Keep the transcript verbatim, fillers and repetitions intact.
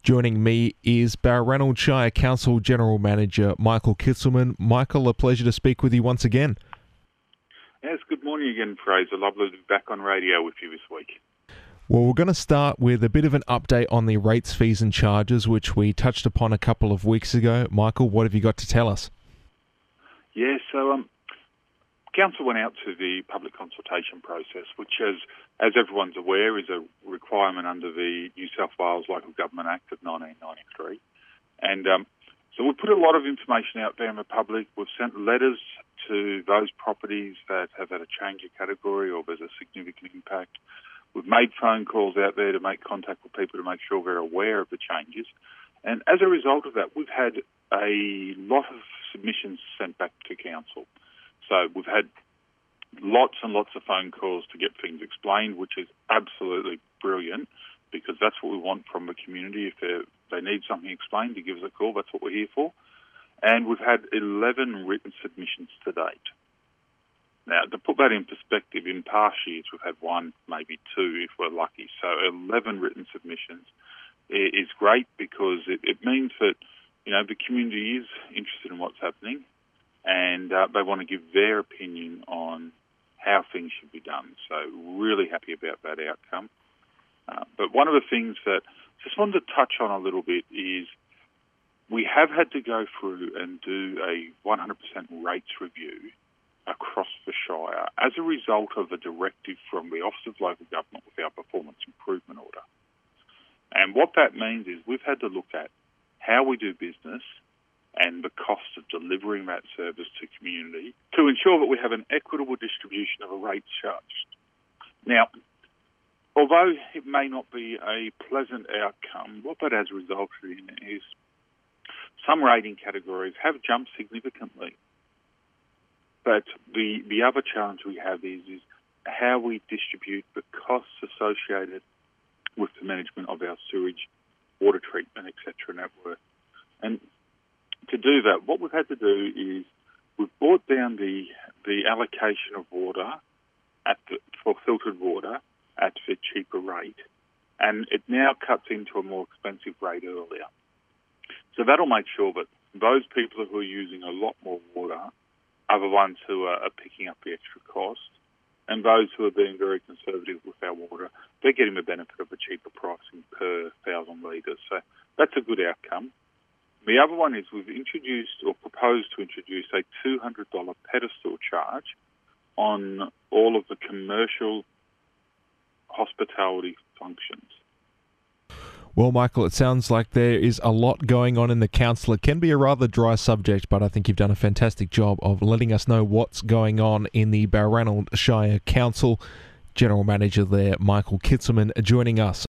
Joining me is Balranald Shire Council General Manager Michael Kitzelman. Michael, a pleasure to speak with you once again. Yes, good morning again, Fraser. Lovely to be back on radio with you this week. Well, we're going to start with a bit of an update on the rates, fees and charges, which we touched upon a couple of weeks ago. Michael, what have you got to tell us? Yeah, so um, Council went out to the public consultation process, which, as, as everyone's aware, is a requirement under the New South Wales Local Government Act of nineteen ninety-three. And um, so we put a lot of information out there in the public. We've sent letters to those properties that have had a change of category or there's a significant impact. We've made phone calls out there to make contact with people to make sure they're aware of the changes. And as a result of that, we've had a lot of submissions sent back to Council. So we've had lots and lots of phone calls to get things explained, which is absolutely brilliant because that's what we want from the community. If they need something explained, to give us a call. That's what we're here for. And we've had eleven written submissions to date. Now, to put that in perspective, in past years we've had one, maybe two if we're lucky. So eleven written submissions is great because it, it means that, you know, the community is interested in what's happening and uh, they want to give their opinion on how things should be done. So really happy about that outcome. Uh, but one of the things that I just wanted to touch on a little bit is we have had to go through and do a one hundred percent rates review across the Shire as a result of a directive from the Office of Local Government with our Performance Improvement Order. And what that means is we've had to look at how we do business and the cost of delivering that service to community to ensure that we have an equitable distribution of a rates charged. Now, although it may not be a pleasant outcome, what that has resulted in is some rating categories have jumped significantly. But the, the other challenge we have is, is how we distribute the costs associated with the management of our sewage, water treatment, et cetera network. And to do that, what we've had to do is we've brought down the the allocation of water at the, for filtered water at the cheaper rate, and it now cuts into a more expensive rate earlier. So that'll make sure that those people who are using a lot more water are the ones who are, are picking up the extra cost, and those who are being very conservative with our water, they're getting the benefit of a cheaper pricing per thousand litres. So that's a good outcome. The other one is we've introduced or proposed to introduce a two hundred dollars pedestal charge on all of the commercial hospitality functions. Well, Michael, it sounds like there is a lot going on in the council. It can be a rather dry subject, but I think you've done a fantastic job of letting us know what's going on in the Balranald Shire Council. General Manager there, Michael Kitzelman, joining us